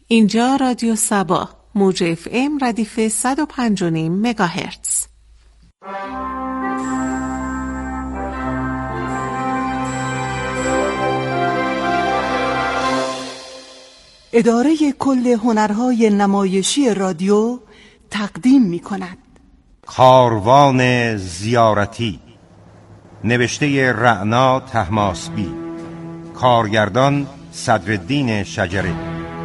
اینجا رادیو سبا، موج FM ردیف 105.5 مگاهرتز. اداره کل هنرهای نمایشی رادیو تقدیم می کند کاروان زیارتی، نوشته رعنا طهماسبی، کارگردان صدرالدین شجره.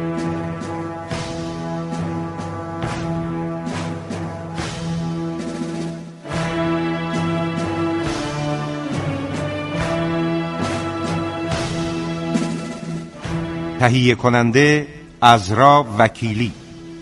تهیه کننده عزرا وکیلی.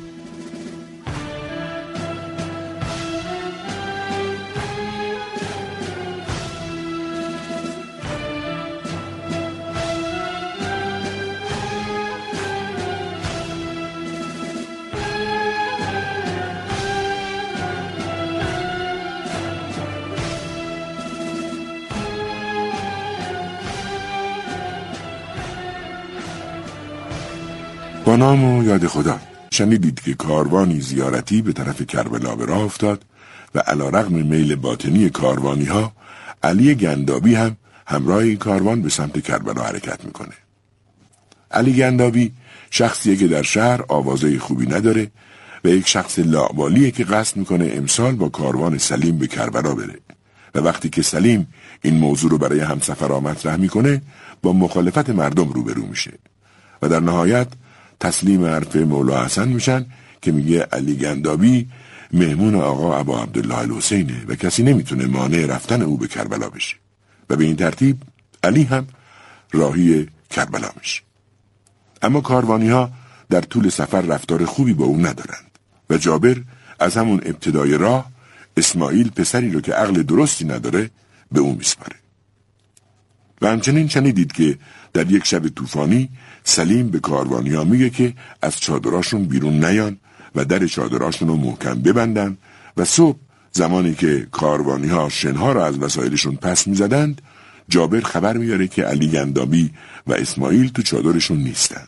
با نام و یاد خدا. شنیدید که کاروانی زیارتی به طرف کربلا به راه افتاد و علیرغم میل باطنی کاروانی ها، علی گندابی هم همراه این کاروان به سمت کربلا حرکت میکنه. علی گندابی شخصیه که در شهر آوازه خوبی نداره و یک شخص لاابالیه که قصد میکنه امسال با کاروان سلیم به کربلا بره و وقتی که سلیم این موضوع رو برای همسفرها مطرح میکنه با مخالفت مردم روبرو میشه و در نهایت تسلیم حرف مولا حسن میشن که میگه علی گندابی مهمون آقا ابا عبدالله الحسینه و کسی نمیتونه مانع رفتن او به کربلا بشه و به این ترتیب علی هم راهی کربلا میشه. اما کاروانی ها در طول سفر رفتار خوبی با او ندارند و جابر از همون ابتدای راه اسماعیل پسری رو که عقل درستی نداره به او میسپاره. و همچنین شنیدید که در یک شب طوفانی سلیم به کاروانی‌ها میگه که از چادراشون بیرون نیان و در چادراشون رو محکم ببندن و صبح زمانی که کاروانی‌ها شنها رو از وسایلشون پس میزدند، جابر خبر میاره که علی گندابی و اسماعیل تو چادرشون نیستند.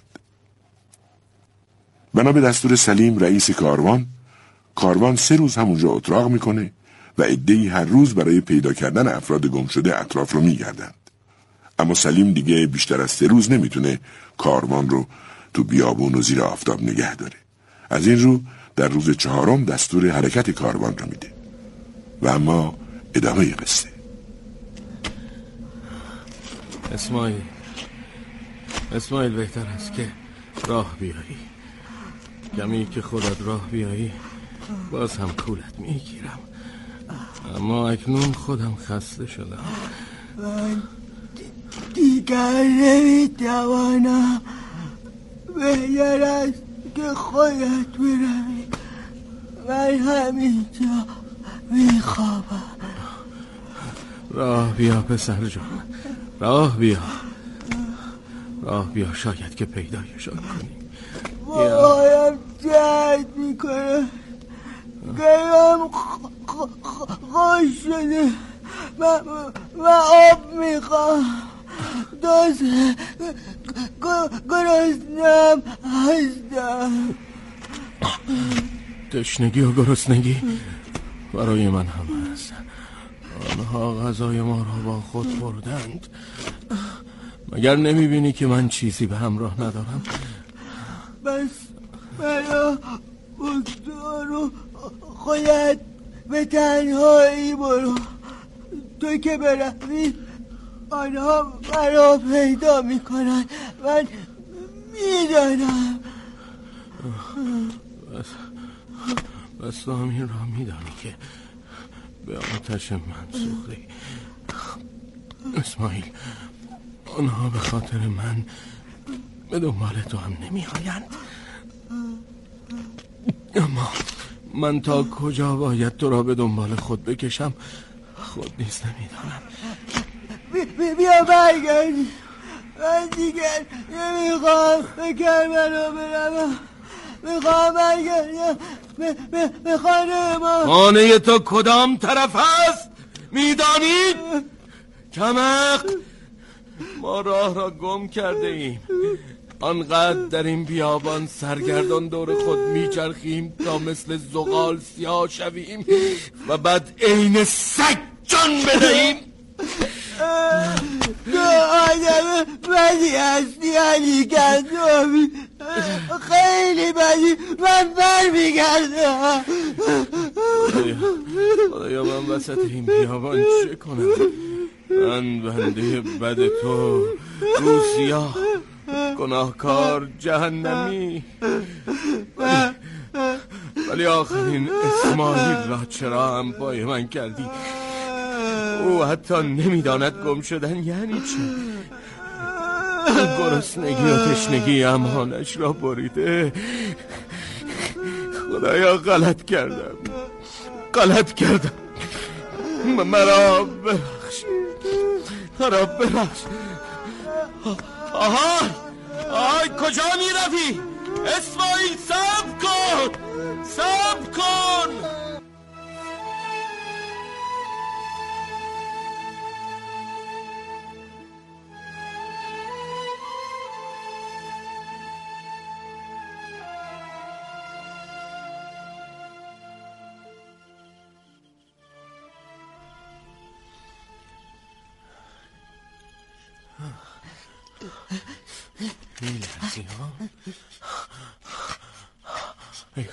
بنا به دستور سلیم رئیس کاروان 3 روز همونجا اتراق میکنه و عده‌ای هر روز برای پیدا کردن افراد گم شده اطراف رو میگردند. اما سلیم دیگه بیشتر از 3 روز نمیتونه کاروان رو تو بیابون و زیر آفتاب نگه داره. از این رو در روز 4 دستور حرکت کاروان رو میده. و اما ادامه قصه. اسماعیل بهتر است که راه بیایی. کمی که خودت راه بیایی باز هم کولت میگیرم، اما اکنون خودم خسته شدم. من دیگر نمیتوانم. بهتر است که خودت بروی. من همینجا میخوابم. راه بیا پسر جان، راه بیا شاید که پیدایشان کنی. بایم درد میکنه. گرم خوش شده. من آب میخوام. گرسنه‌ام هستم. تشنگی و گرسنگی برای من هم هست. آنها غذای ما را با خود بردند. مگر نمیبینی که من چیزی به همراه ندارم؟ بس برا بگذار خودت به تنهایی برو. تو که بروی آنها مرا پیدا میکنن. من میدانم. بس تو همین را میدانی که به آتش من سوختی. اسماعیل، آنها به خاطر من به دنبال تو هم نمی آیند. اما من تا کجا باید تو را به دنبال خود بکشم خود نیز نمیدانم. بیا برگردی. من دیگر نمیخوام به کربلا بروم. میخوام برگردم به خانه ما. خانه تو کدام طرف هست میدانی؟ کمق، ما راه را گم کرده ایم. آنقدر در این بیابان سرگردان دور خود میچرخیم تا مثل زغال سیاه شویم و بعد عین سگ جان بدهیم. تو آدم بدی هستی علی گندمی، خیلی بدی. من برمیگردم. خدایا من وسط این بیابان چه کنم؟ من بنده بد تو، روسیا، گناهکار جهنمی. ولی آخرین اسماعیل را چرا هم پای من کردی؟ او حتی نمیداند گم شدن یعنی چه. گرسنگی و تشنگی امانش را بریده. خدایا غلط کردم. مرا ببخش. آهای کجا می روی؟ اسماعیل صبر کن. میلرزی ها؟ ای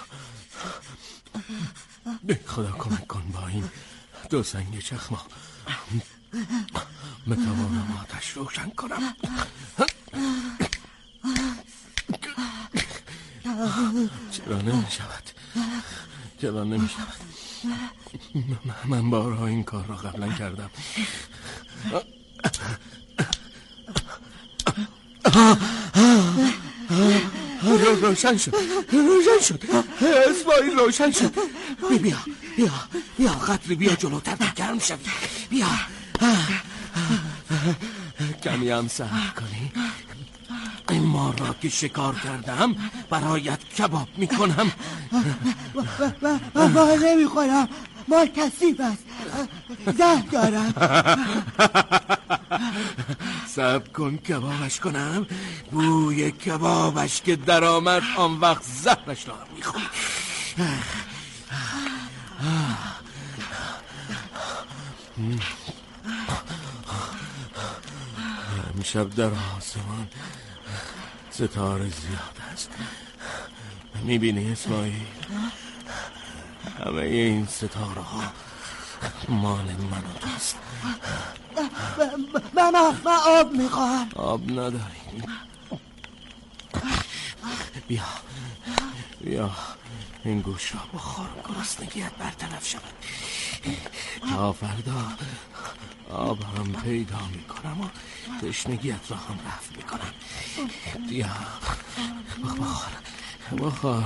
خدا کمک کن با این دو سنگ چخما بتوانم آتش روشن کنم. چرا نمی شود؟ من بارها این کار را قبلا کردم. روشن شد. اسماعیل روشن شد. بیا قطری، بیا جلوتر گرم شوی. بیا کمی هم صبر کنی. این مار را که شکار کردم برایت کباب میکنم. مار نمیخورم، مار کثیف است، زهر دارم. صبر کن کبابش کنم. بوی کبابش که در آمد آن وقت زهرش را میخوری. امشب در آسمان ستاره زیاد است. میبینی اسماعیل؟ همه این ستاره ها مال من و توست. من آب میخواهم. آب نداریم. بیا این گوش را بخور، گرسنگیت برطرف شود. تا فردا آب هم پیدا میکنم و تشنگیت را هم رفع میکنم. بیا بخور.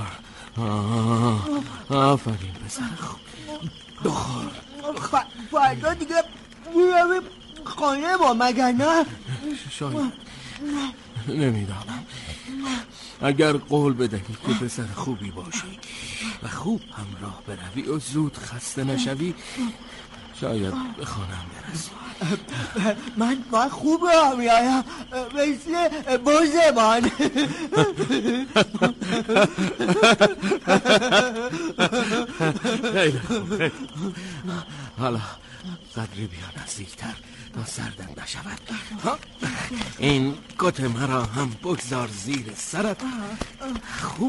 آفرین پسر خوب، بخور. فردا دیگه میرویم خانه با مگر نه؟ شاید، نمیدانم. اگر قول بدهی که پسر خوبی باشی و خوب همراه بروی و زود خسته نشوی، شاید به خانم برسی. من خوب راه میایم، مثل بزمان. خیلی خوب. حالا قدری بیا نزدیکتر تا سردم نشود. این کت مرا هم بگذار زیر سرت. خوب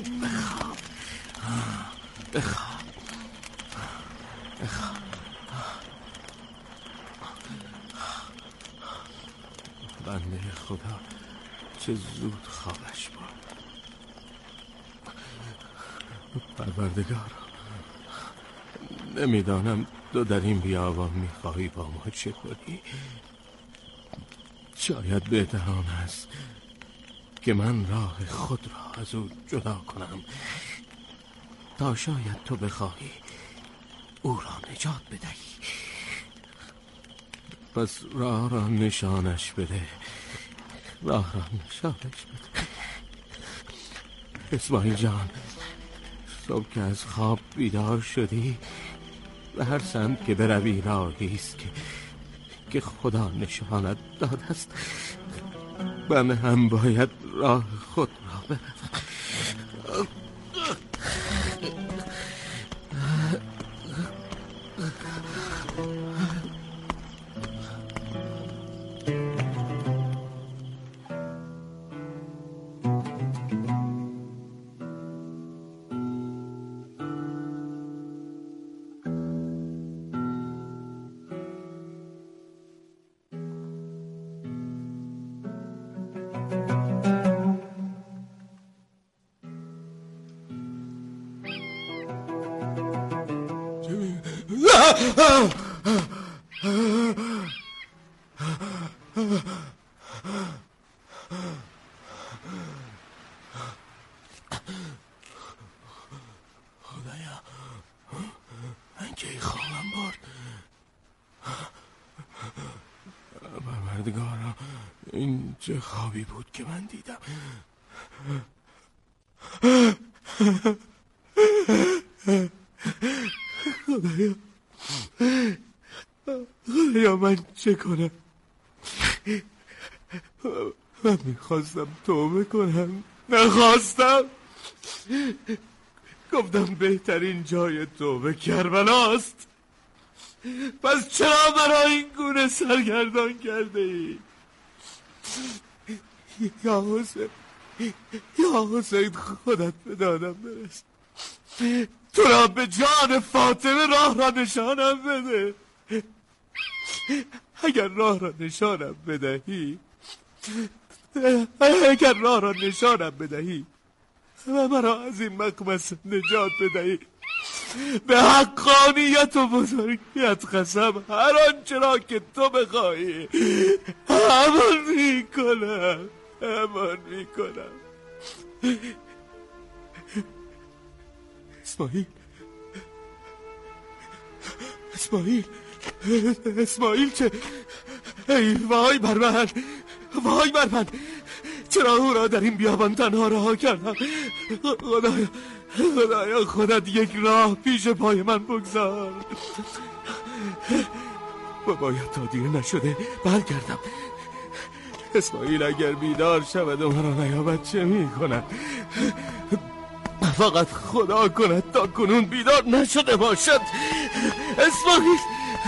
بخواب. بنده خدا چه زود خوابش برد. پروردگار، نمیدانم تو در این بیابان میخواهی با ما چه کنی. شاید بهتران است که من راه خود را از او جدا کنم تا شاید تو بخواهی او را نجات بدهی. پس راه را نشانش بده. اسماعیل جان، صبح که از خواب بیدار شدی به هر سمت که بروی راهی است که خدا نشانت داده است. من هم باید راه خود را بروم. خدایا من کی خوابم برد. پروردگارا این چه خوابی بود که من دیدم. خدایا من چه کنم؟ من میخواستم توبه کنم، نخواستم. گفتم بهترین جای توبه کربلاست. پس چرا برای این گونه سرگردان کرده ای؟ یا حسین خودت به دادم برس. تو را به جان فاطمه راه را نشانم بده. اگر راه را نشانم بدهی و مرا از این مقمص نجات بدهی، به حقانیت و بزرگیت قسم هر آنچه را که تو بخواهی همان میکنم. اسماعیل چه؟ ای وای بر من، چرا او را در این بیابان تنها رها کردم؟ خدایا خودت یک راه پیش پای من بگذار. باید تا دیر نشده برگردم. اسماعیل اگر بیدار شود و مرا نیابد چه می کند؟ فقط خدا کند تا کنون بیدار نشده باشد. اسماعیل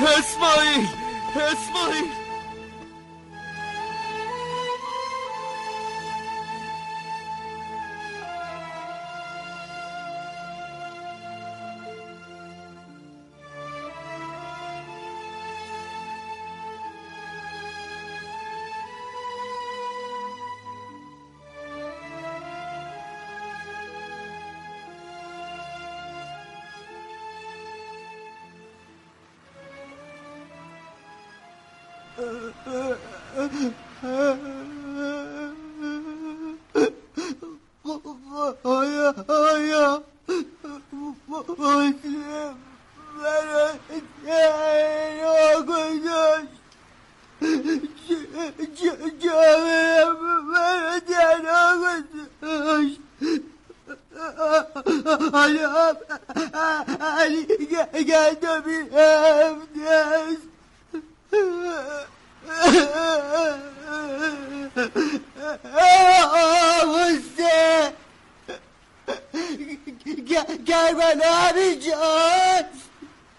کربلا همینجاست.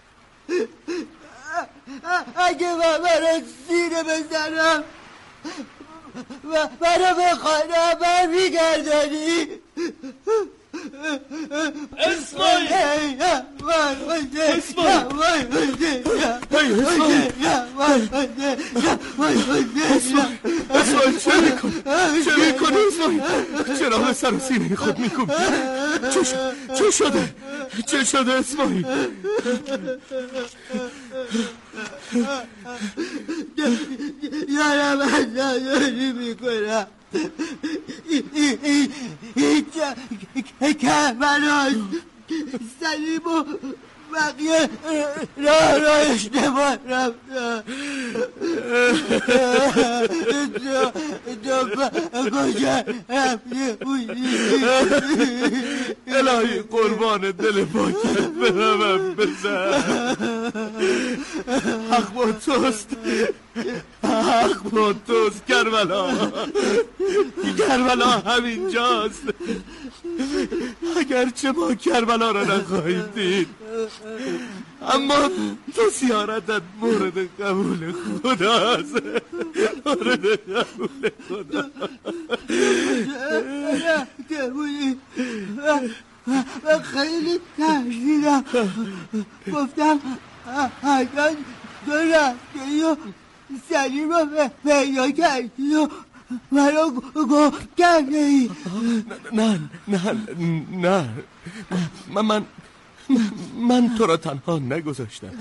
اگه من سینه بزنم و منو به خانه برمیگردانی. اسماعیل چه میکنی؟ چرا به سر و سینه خود میکنی؟ چه شده اسماعیل؟ دارم ازداری میکنم. این کربلاست. سلیم و بقیه راه اشتباه رفتن. تو کجا رفته بودی؟ الهی قربان دل پاکت برم بزن. حق با توست. حق با توست کربلا. کربلا همینجاست. اگرچه ما کربلا را نخواهیم دید، اما تو زیارتت مورد قبول خداست. مورد قبول خدا. من خیلی ترسیدم. گفتم حتما تو رفتی و سلیم رو پیدا کردی و منو گم کرده ای. نه من تو را تنها نگذاشتم.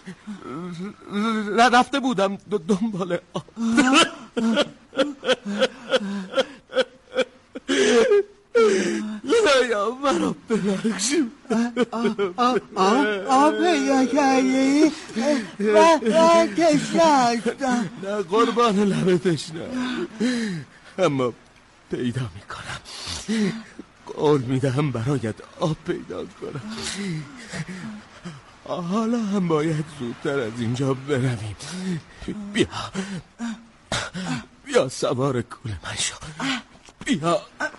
رفته بودم دنبال آب. خدایا مرا ببخشیم. آب پیدا کردی؟ من تشنه هستم. نه قربان لب تشنه، اما پیدا میکنم. قول میدهم برایت آب پیدا کنم. حالا هم باید زودتر از اینجا برویم. بیا سوار کول من شو. بیا.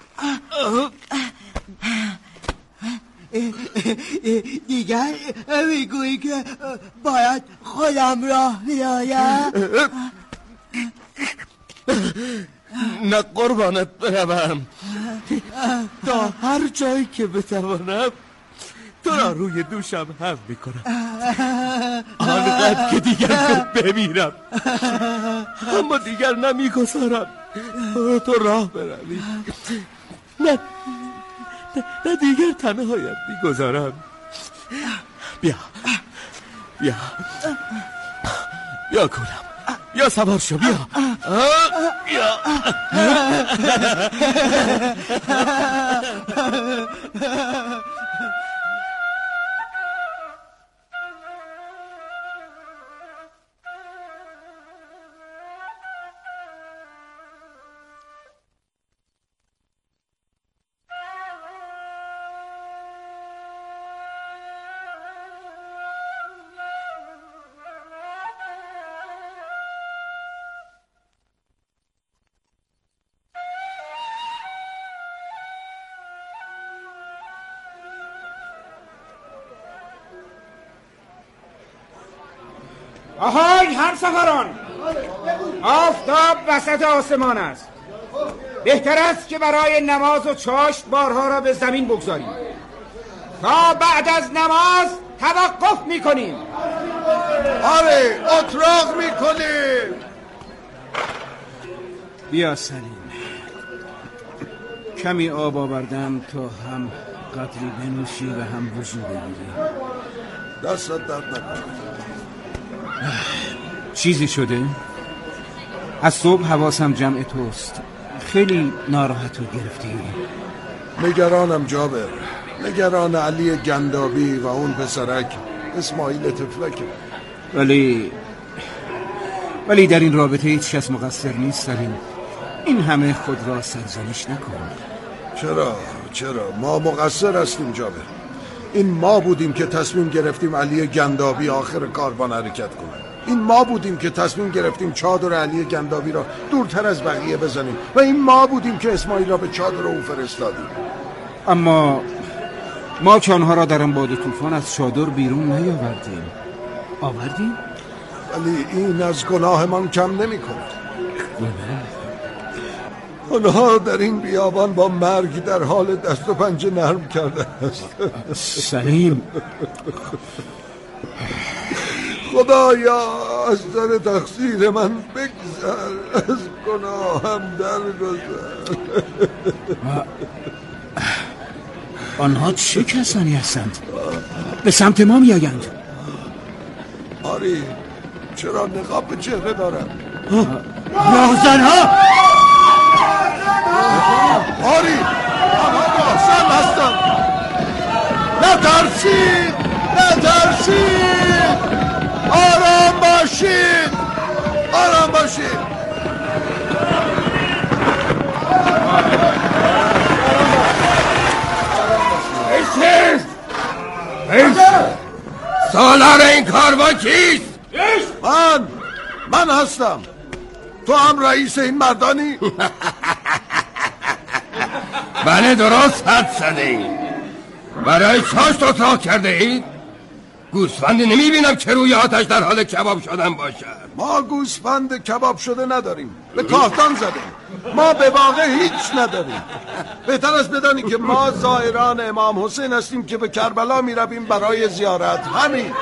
دیگر میگویی که باید خودم راه بیایم؟ نه قربانت بروم. تا هر جایی که بتوانم تو را روی دوشم هم میکنم، آنقدر که دیگر بمیرم. اما دیگر نمیگذارم تو راه بروی. نه دیگر تنهایت میگذارم. بیا کولم، بیا سوار شو. بیا. آهای همسفران، آفتاب وسط آسمان است. بهتر است که برای نماز و چاشت بارها را به زمین بگذاریم. تا بعد از نماز توقف میکنیم. آره اتراق میکنیم. بیا سلیم، کمی آب آوردم تا هم قدری بنوشی و هم وضو بگیری. دستت درد نکنه. چیزی شده؟ از صبح حواسم جمع توست. خیلی ناراحت و گرفتی. نگرانم جابر، نگران علی گندابی و اون پسرک اسماعیل تفلکه. ولی در این رابطه هیچ کس مقصر نیست سلیم. این همه خود را سرزنش نکن. چرا ما مقصر هستیم جابر. این ما بودیم که تصمیم گرفتیم علی گندابی آخر کاروان حرکت کنه. این ما بودیم که تصمیم گرفتیم چادر علی گندابی را دورتر از بقیه بزنیم و این ما بودیم که اسماعیل را به چادر او فرستادیم. اما ما که آنها را در انباد طوفان از چادر بیرون نیاوردیم. آوردیم؟ ولی این از گناهمان کم نمی کند. آنها در این بیابان با مرگ در حال دست و پنجه نرم کرده است. سلیم، خدایا از در تقصیر من بگذر، از گناهم درگذر. آنها چه کسانی هستند؟ به سمت ما می آیند. آری، چرا نقاب به چهره دارم؟ راهزنها! آری، آنها راهزن هستند. نترسید، آرام باشید. سالار این کاروان کیست؟ من هستم. تو هم رئیس این مردانی؟ بله درست حد زدی. برای چاشت اتراق کرده اید؟ گوسفندی نمی بینم که روی آتش در حال کباب شدن باشد. ما گوسفند کباب شده نداریم، به کاهدان زدیم. ما به واقع هیچ نداریم. بهتر است بدانی که ما زائران امام حسین هستیم که به کربلا می رویم برای زیارت. همین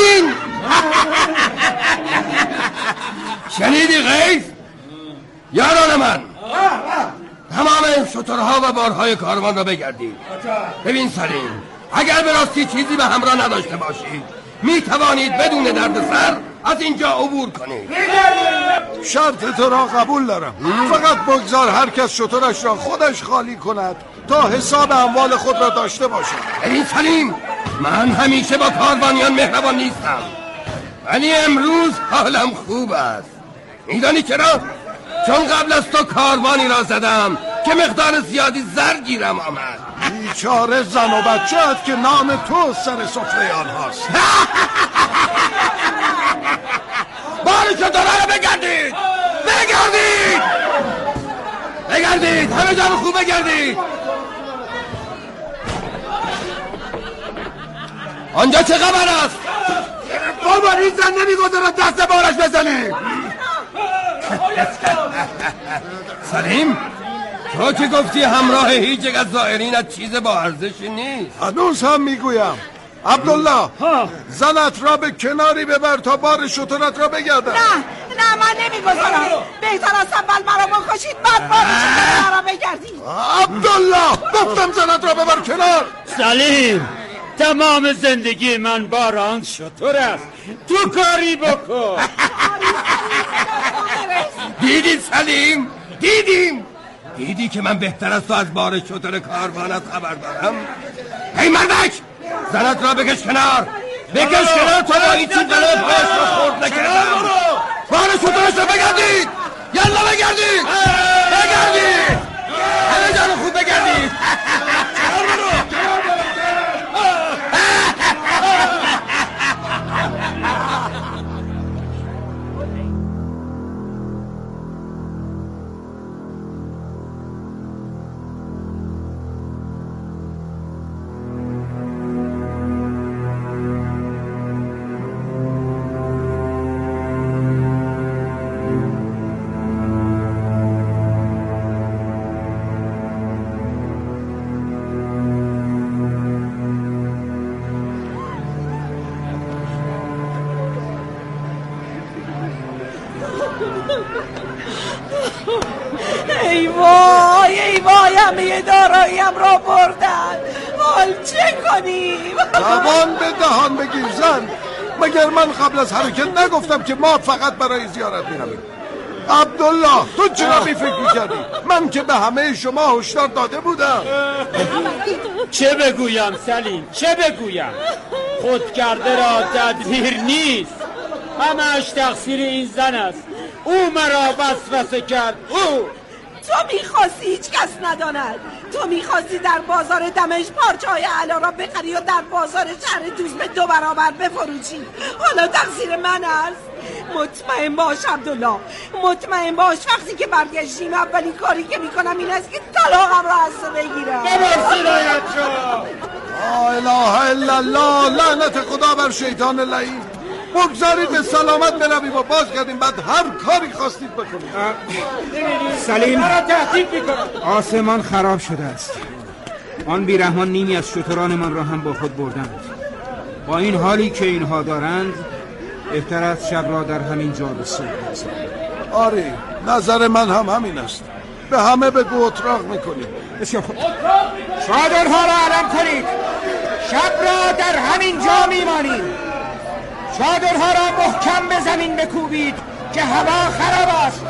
شنیدی غیث؟ یاران من، تمام این شترها و بارهای کاروان را بگردید. ببین سلیم، اگر به راستی چیزی به همراه نداشته باشید می توانید بدون دردسر از اینجا عبور کنید. شرط تو را قبول دارم، فقط بگذار هر کس شترش را خودش خالی کند تا حساب اموال خود را داشته باشد. ببین سلیم، من همیشه با کاروانیان مهربان نیستم، ولی امروز حالم خوب است. میدانی چرا؟ چون قبل از تو کاروانی را زدم که مقدار زیادی زر گیرم آمد. بیچاره زن و بچه‌ات که نام تو سر سفره آنهاست. باری شترها را بگردید، همه جا رو خوب بگردید. آنجا چه خبر است؟ قربان این زن نمیگذارد دست بارش بزنه. سلیم، تو که گفتی همراه هیچ یک از زائرینت چیز با ارزشی نیست. هنوز هم میگویم. عبدالله، زنت را به کناری ببر تا بار شترت را بگردم. نه من نمیگذارم. بهتر است اول مرا بکشید بعد بار شترت را بگردید. عبدالله، گفتم زنت را ببر کنار. سلیم، تمام زندگی من باران شتر است، تو کاری بکن. دیدی سلیم؟ دیدی که من بهتر از تو از بار شتر کاروانت خبر دارم؟ هی مردک، زنت را بکش کنار تا با این چیز قلب پایش را خورد نکردم. بار شترش را بگردید، یلا بگردید، همه جا رو خوب بگردید. ای وای همه داراییم را بردن. حال چه کنیم؟ زبان به دهان بگیر زن. مگر من قبل از حرکت نگفتم که ما فقط برای زیارت میرویم؟ عبدالله، تو چرا بی فکر میکردی؟ من که به همه شما هشدار داده بودم. چه بگویم سلیم، چه بگویم؟ خود کرده را تدبیر نیست، همه‌اش تقصیر این زن است. او مرا وسوسه کرد. او تو میخواستی هیچ کس نداند. تو میخواستی در بازار دمشق پارچه‌های علا را بخری و در بازار شهر دوست به 2 برابر بفروشی. حالا تقصیر من است. مطمئن باش عبدالله، مطمئن باش وقتی که برگشتیم اولین کاری که میکنم این است که طلاقم را از تو بگیرم. لا اله الا الله. لعنت خدا بر شیطان لعین. بگذارید به سلامت برویم و باز کردیم، بعد هر کاری خواستید بکنید. سلیم، آسمان خراب شده است. آن بیرحمان نیمی از شتران من را هم با خود بردند. با این حالی که اینها دارند بهتر است شب را در همین جا بسازیم. آره، نظر من هم همین است. به همه بگو اتراق میکنیم. بسیار خوب، چادرها را علم کنید. شب را در همین جا میمانیم. چادرها را محکم به زمین بکوبید که هوا خراب است.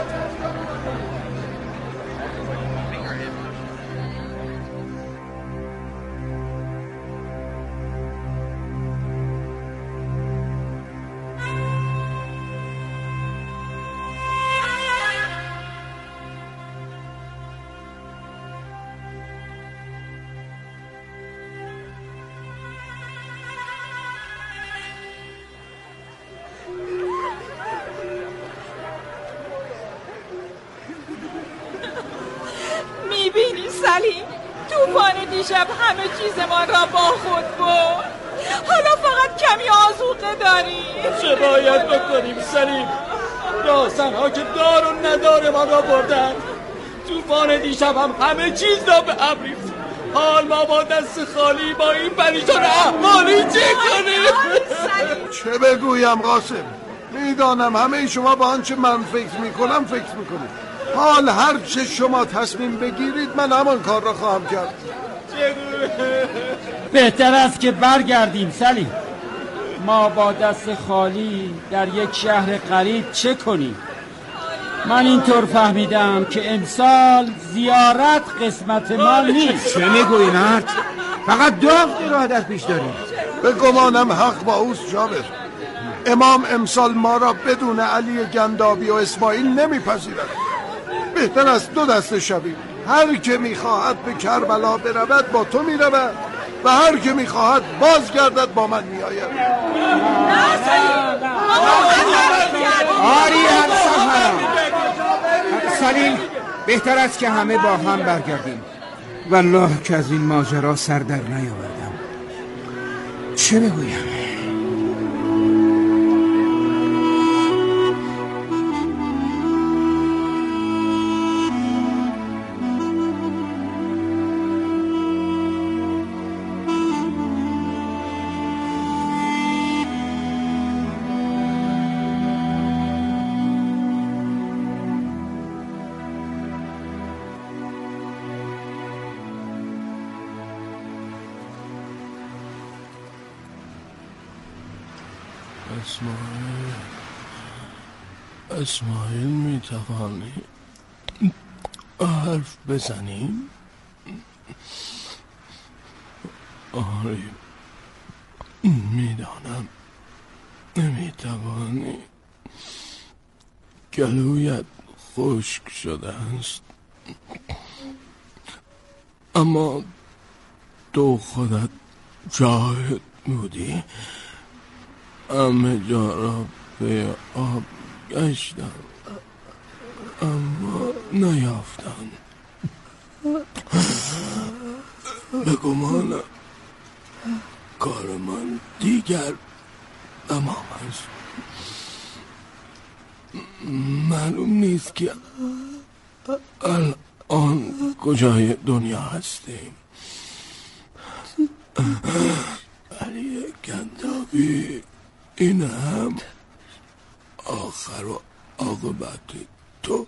سلیم، طوفان دیشب همه چیزمان را با خود برد. حالا فقط کمی آذوقه داریم. چه باید بکنیم سلیم؟ راهزنها که دار و ندار ما را بردن. طوفان دیشب هم همه چیز را به ابر ریخت. حال ما با دست خالی با این پریشان احوالی چه کنیم؟ چه بگویم قاسم؟ میدانم همه شما با آنچه من فکر میکنم فکر میکنید. حال هر چه شما تصمیم بگیرید من همان کار را خواهم کرد. بهتر است که برگردیم سلیم. ما با دست خالی در یک شهر غریب چه کنیم؟ من اینطور فهمیدم که امسال زیارت قسمت ما نیست. چه میگویی مرد؟ فقط 2 هفته راه در پیش داریم. به گمانم حق با اوست جابر. امام امسال ما را بدون علی گندابی و اسماعیل نمیپذیرد. بهتر است 2 دسته شویم. هر که میخواهد به کربلا برود با تو میرود و هر که میخواهد بازگردد با من میآید. آری هم سفران سلیم، بهتر است که همه با هم برگردیم. والله که از این ماجرا سر در نیاوردم. چه بگویم؟ اسماعیل میتوانی حرف بزنیم؟ آری میدانم نمیتوانی، گلویت خشک شده است، اما تو خودت جاهد بودی. همه جا را به آب گشتم اما نیافتم. به گمانم کار من دیگر تمام است. معلوم نیست که الان کجای دنیا هستیم. علی گندابی، این هم آخر و عاقبت تو.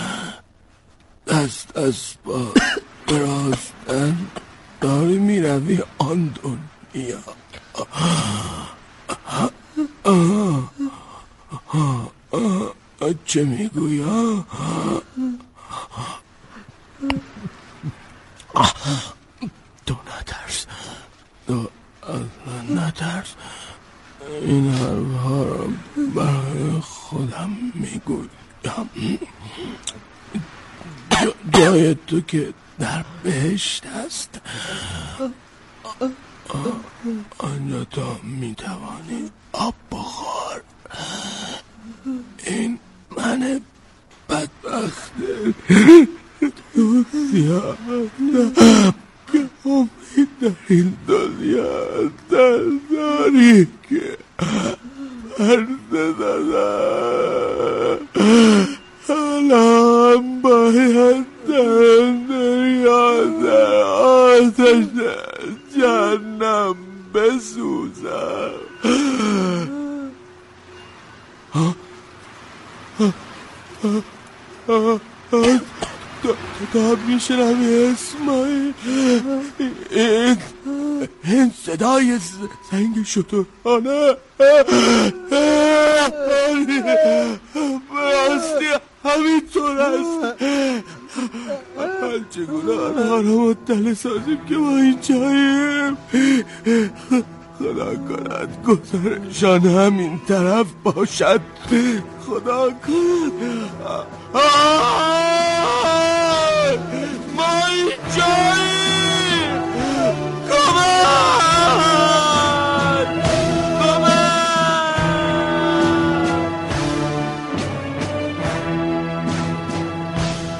دست از با براستن داری می روی آن دنیا. چه می گویا؟ تو نترس، تو اصلا نترس. این حرفها را برای خودم میگویم. جای تو که در بهشت است، آنجا تو میتوانی آب بخور. این من بدبخت تو زیادم که امید در این دنیا داری که عرضه دادم. حالا باید در یاد آتش جهنم بسوزم. تا میشنم اسماعیل، این صدای زنگ شترانه. براستی همینطور است. چگونه آنها را مطلع سازیم که ما اینجاییم؟ خدا کند گذرشان همین طرف باشد. خدا کند.